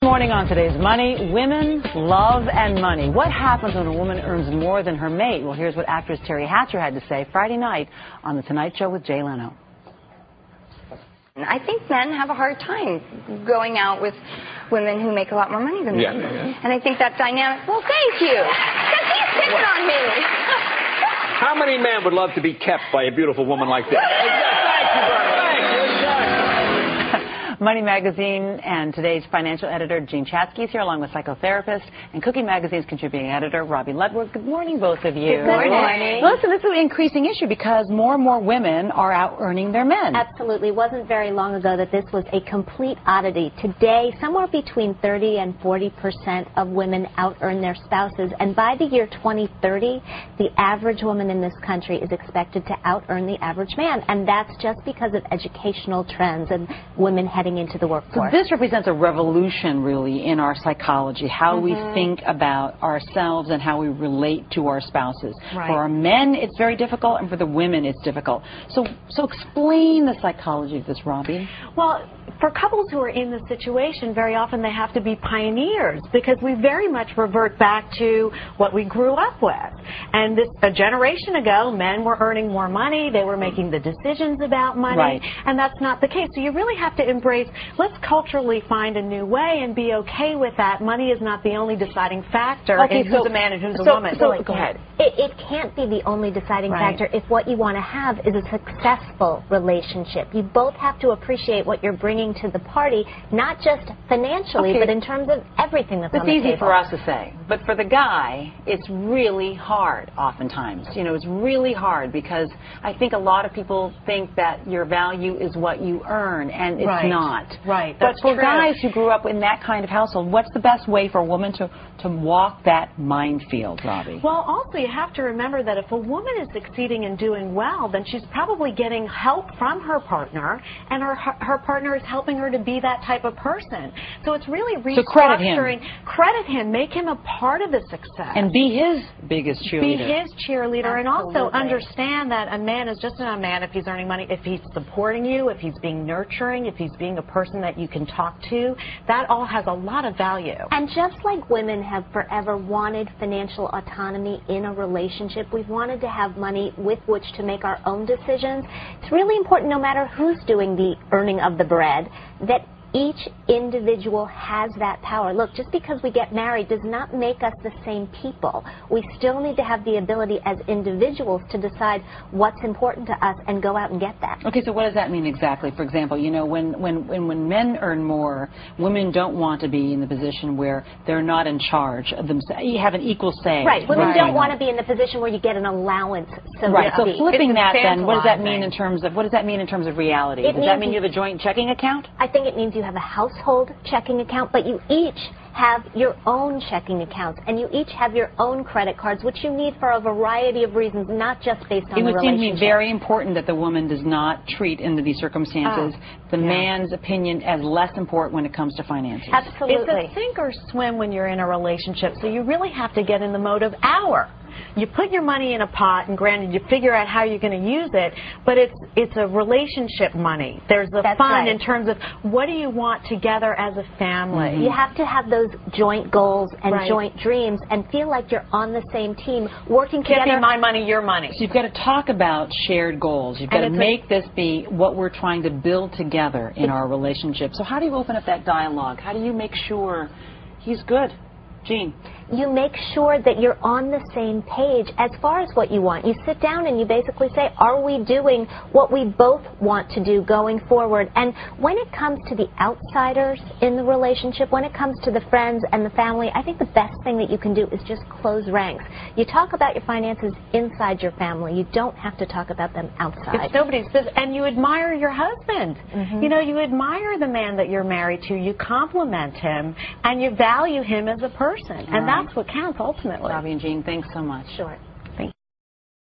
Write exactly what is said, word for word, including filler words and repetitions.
Morning on Today's Money, women, love, and money. What happens when a woman earns more than her mate? Well, here's what actress Terry Hatcher had to say Friday night on The Tonight Show with Jay Leno. I think men have a hard time going out with women who make a lot more money than them. Yeah, yeah. And I think that dynamic, well, thank you. Because he's picking on me. How many men would love to be kept by a beautiful woman like this? Thank you, Barbara. Thank you. Money Magazine and today's financial editor, Jean Chatzky, is here, along with psychotherapist and Cooking Magazine's contributing editor, Robbie Ludwig. Good morning, both of you. Good morning. Listen, this is an increasing issue because more and more women are out earning their men. Absolutely. It wasn't very long ago that this was a complete oddity. Today, somewhere between thirty and forty percent of women out earn their spouses. And by the year twenty thirty, the average woman in this country is expected to out earn the average man. And that's just because of educational trends and women heading into the workforce. So this represents a revolution, really, in our psychology, how mm-hmm. we think about ourselves and how we relate to our spouses. Right. For our men, it's very difficult, and for the women, it's difficult. So, so explain the psychology of this, Robbie. Well, for couples who are in this situation, very often they have to be pioneers because we very much revert back to what we grew up with. And this, a generation ago, men were earning more money, they were making the decisions about money, right. and that's not the case. So you really have to embrace, let's culturally find a new way and be okay with that. Money is not the only deciding factor okay, in so, who's a man and who's so, a woman. So, so go ahead. It, it can't be the only deciding right. factor if what you want to have is a successful relationship. You both have to appreciate what you're bringing to the party, not just financially, okay. but in terms of everything that's It's on the easy table. for us to say, but for the guy, it's really hard oftentimes. You know, it's really hard because I think a lot of people think that your value is what you earn, and it's right. not. Right. But That's for true. guys who grew up in that kind of household, what's the best way for a woman to, to walk that minefield, Robbie? Well, also you have to remember that if a woman is succeeding and doing well, then she's probably getting help from her partner, and her her partner is helping her to be that type of person. So it's really restructuring. So credit him. Credit him. Make him a part of the success. And be his biggest cheerleader. Be his cheerleader. Absolutely. And also understand that a man is just not a man if he's earning money. If he's supporting you, if he's being nurturing, if he's being a person that you can talk to, that all has a lot of value. And just like women have forever wanted financial autonomy in a relationship, we've wanted to have money with which to make our own decisions. It's really important, no matter who's doing the earning of the bread, that each individual has that power. Look, just because we get married does not make us the same people. We still need to have the ability as individuals to decide what's important to us and go out and get that. Okay, so what does that mean exactly? For example, you know, when, when, when, when men earn more, women don't want to be in the position where they're not in charge of themselves. You have an equal say. Right. Women right. don't want to be in the position where you get an allowance. So right. to So speak. flipping that, then, what does that mean infantilizing. in terms of what does that mean in terms of reality? It does that means mean you have a joint checking account? I think it means you have a household checking account, but you each have your own checking accounts, and you each have your own credit cards, which you need for a variety of reasons, not just based on it the would seem to relationship. me very important that the woman does not treat, under these circumstances, Oh, the yeah. man's opinion as less important when it comes to finances. Absolutely. It's a sink or swim when you're in a relationship, so you really have to get in the mode of our. You put your money in a pot, and granted, you figure out how you're going to use it, but it's it's a relationship money. There's the That's fun right. in terms of what do you want together as a family. You have to have those joint goals and Right. joint dreams and feel like you're on the same team, working Can't together. be my money, your money. So you've got to talk about shared goals. You've got to And it's make this be what we're trying to build together in our relationship. So how do you open up that dialogue? How do you make sure he's good? Jean. You make sure that you're on the same page as far as what you want. You sit down and you basically say, are we doing what we both want to do going forward? And when it comes to the outsiders in the relationship, when it comes to the friends and the family, I think the best thing that you can do is just close ranks. You talk about your finances inside your family. You don't have to talk about them outside. It's nobody's business. And you admire your husband. Mm-hmm. You know, you admire the man that you're married to. You compliment him, and you value him as a person. And All right. that's what counts ultimately. Robbie and Jean, thanks so much. Sure.